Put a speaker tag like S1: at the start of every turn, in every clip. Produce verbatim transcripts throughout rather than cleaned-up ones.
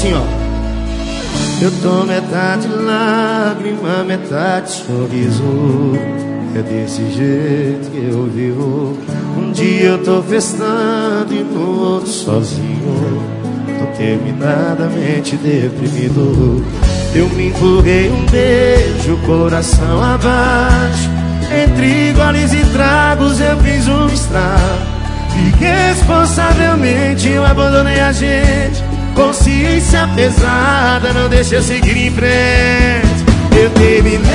S1: assim, ó. Eu tô metade lágrima, metade sorriso. É desse jeito que eu vivo. Um dia eu tô festando e no outro sozinho. Tô terminadamente deprimido. Eu me empurrei um beijo, coração abaixo. Entre goles e tragos eu fiz um estrago. Irresponsavelmente eu abandonei a gente. Consciência pesada não deixa eu seguir em frente. Eu terminei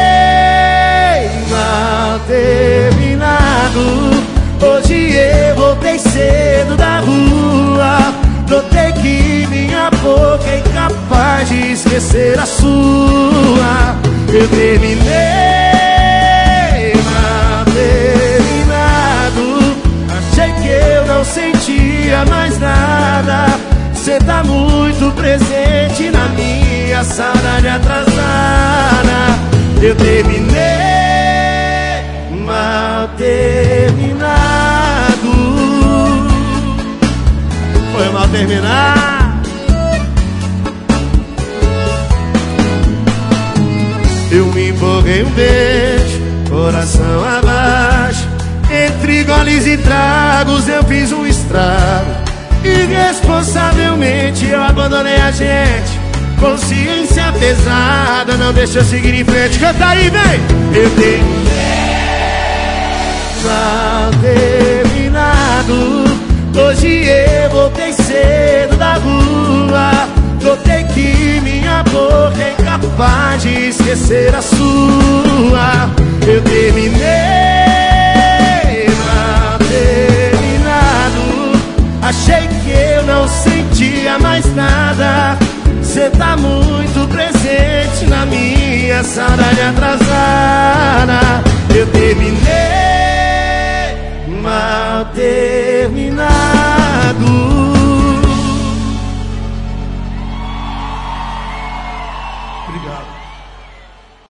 S1: mal terminado. Hoje eu voltei cedo da rua. Notei que minha boca é incapaz de esquecer a sua. Eu terminei mal terminado. Achei que eu não sentia mais nada. Cê tá muito presente na minha saudade atrasada. Eu terminei mal terminado. Foi mal terminar. Eu me empolguei um beijo, coração abaixo. Entre goles e tragos eu fiz um estrago. Irresponsavelmente eu abandonei a gente. Consciência pesada não deixa eu seguir em frente. Canta aí, vem! Eu terminei mal terminado. Hoje eu voltei cedo da rua. Notei que minha boca é incapaz de esquecer a sua. Eu terminei mal terminado. Achei que eu não sentia mais nada. Cê tá muito presente na minha saudade atrasada. Eu terminei mal terminado.